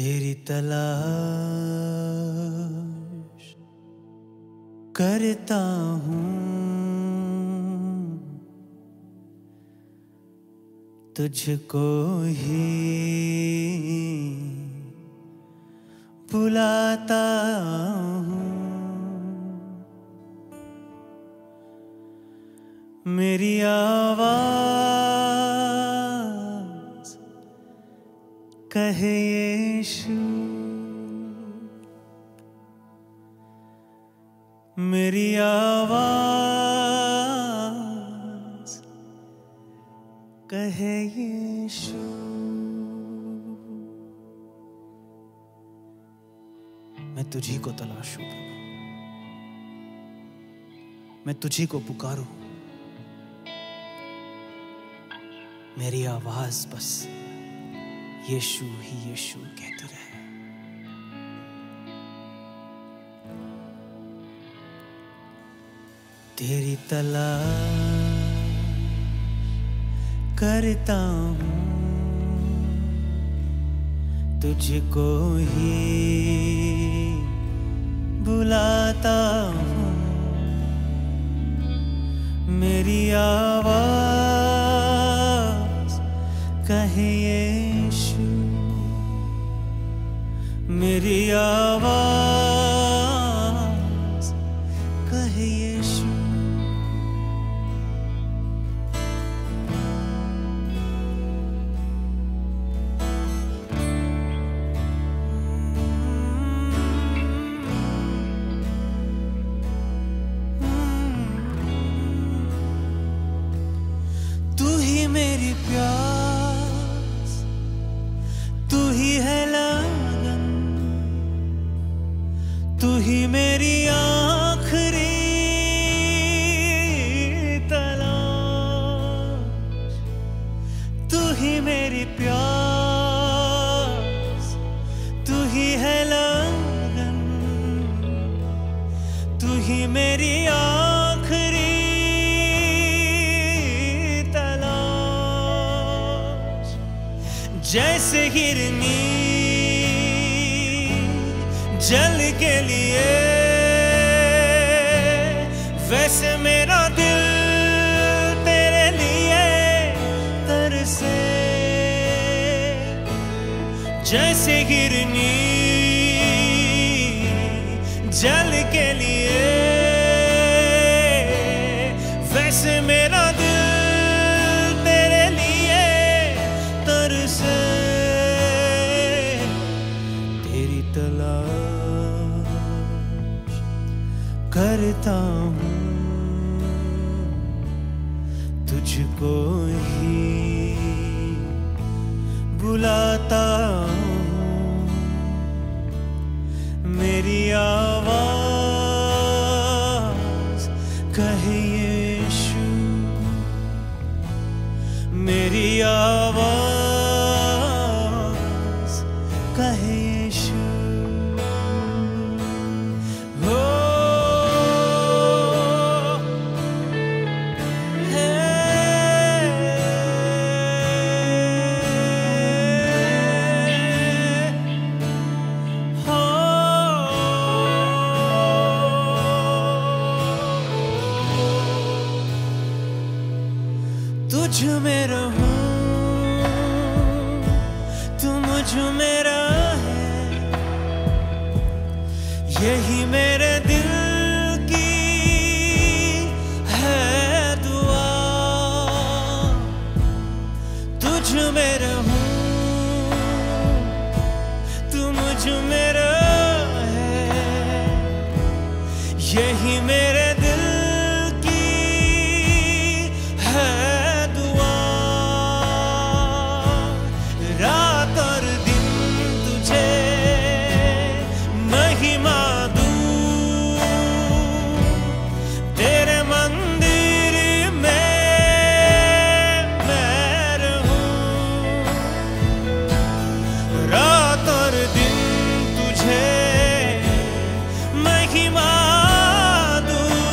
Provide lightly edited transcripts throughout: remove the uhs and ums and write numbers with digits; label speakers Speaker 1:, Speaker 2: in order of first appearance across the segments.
Speaker 1: तेरी तलाश करता हूँ, तुझको ही बुलाता हूँ। मेरी आवाज़ कहे यीशु, मेरी आवाज़ कहे यीशु। मैं तुझी को तलाशूं प्रभु, मैं तुझी को पुकारूं। मेरी आवाज बस यीशु ही यीशु कहती रहे। तेरी तलाश करता हूँ, तुझको ही बुलाता हूँ। मेरी आवाज़ कहे यीशु, मेरी आवाज़ कहे यीशु। तू ही मेरी प्यास, तू ही है लगन, तू ही मेरी आखिरी तलाश। तू ही मेरी प्यास, तू ही है लगन, तू ही मेरी आखिरी तलाश। जैसे हिरनी जल के लिए, वैसे मेरा दिल तेरे लिए तरसे। जैसे हिरनी जल के लिए, वैसे मेरा दिल तेरे लिए तरसे। तेरी तलाश करता हूँ, तुझको ही बुलाता हूँ। मेरी आवाज़ कहे यीशु, मेरी आवाज़ कहे यीशु। तुझ में रहूं, तू मुझ में रहे, यही मेरे दिल की है दुआ। तुझ में रहूं, तू मुझ में रहे, यही मेरे दिल की है। रात और दिन तुझे महिमा दूं, तेरे मंदिर में मैं रहूं। रात और दिन तुझे महिमा दूं,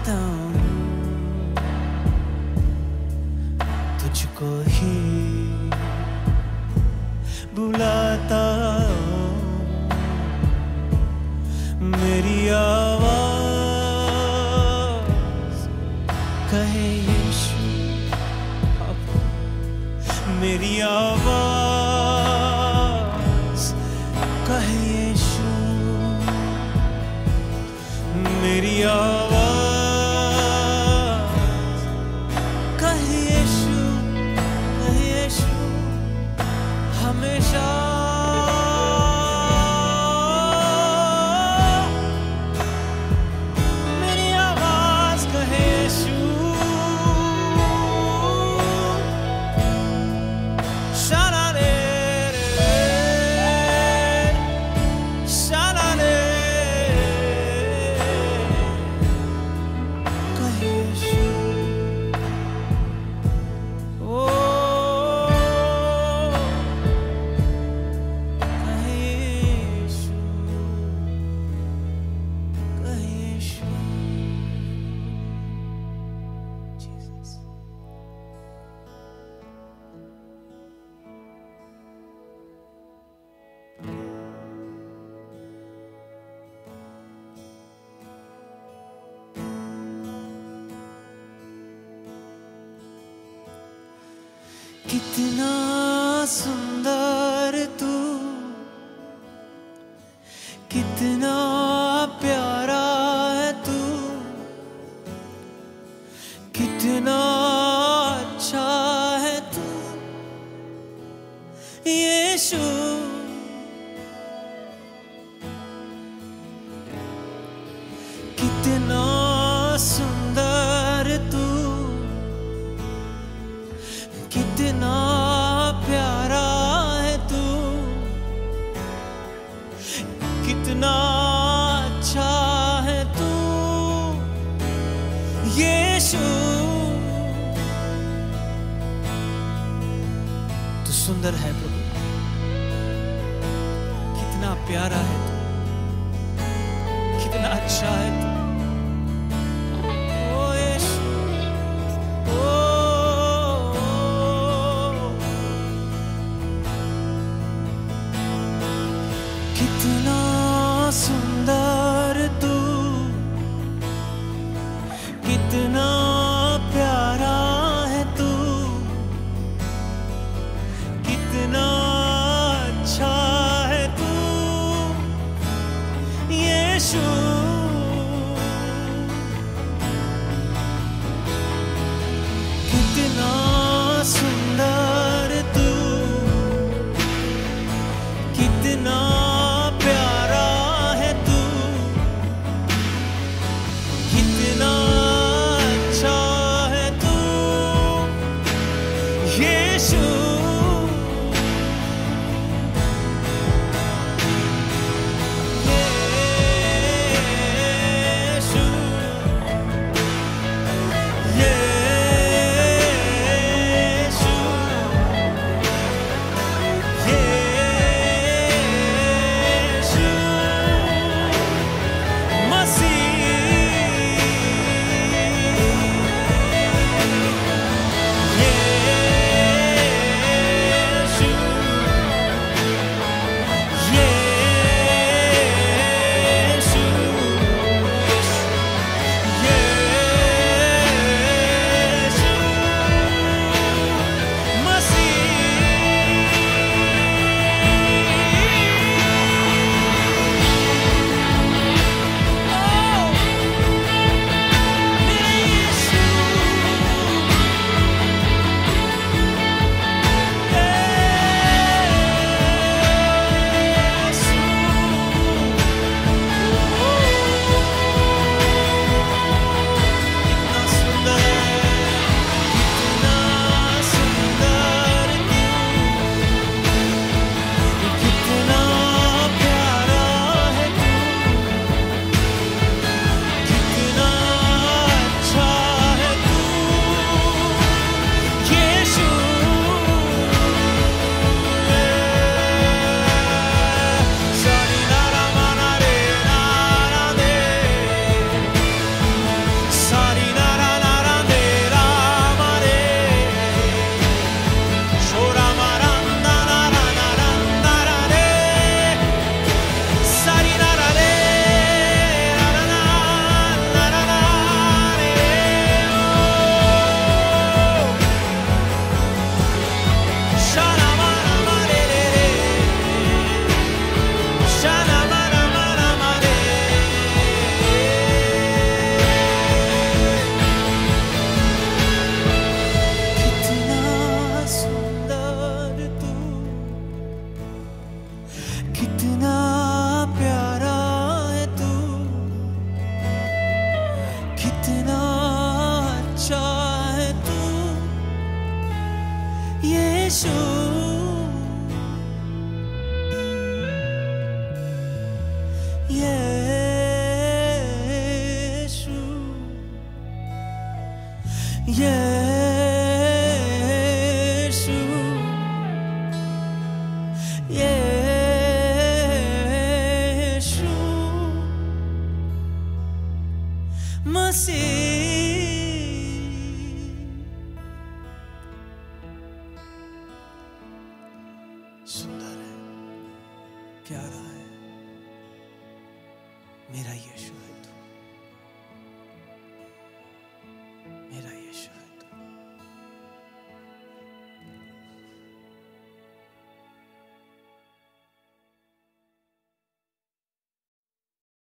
Speaker 1: बुलाता हूँ तुझको ही बुलाता हूँ। मेरी आवाज़ कहे यीशु, मेरी आवाज़ कहे यीशु, मेरी आवाज़ कहे यीशु, कहे यीशु हमेशा। मेरी आवाज़ कहे यीशु, कितना सुंदर तू, कितना प्यारा है तू, कितना अच्छा है तू यीशु। कितना सुंदर तू, कितना प्यारा है तू, कितना अच्छा है तू यीशु। तू सुंदर है प्रभु, कितना प्यारा है तू, कितना अच्छा है तू। ओ यीशु, ओ कितना सुंदर तू, कितना प्यारा है तू, कितना अच्छा है तू यीशु। कितना सुंदर तू, कितना प्यारा है तू, कितना कितना अच्छा है तू यीशु, यीशु, यीशु।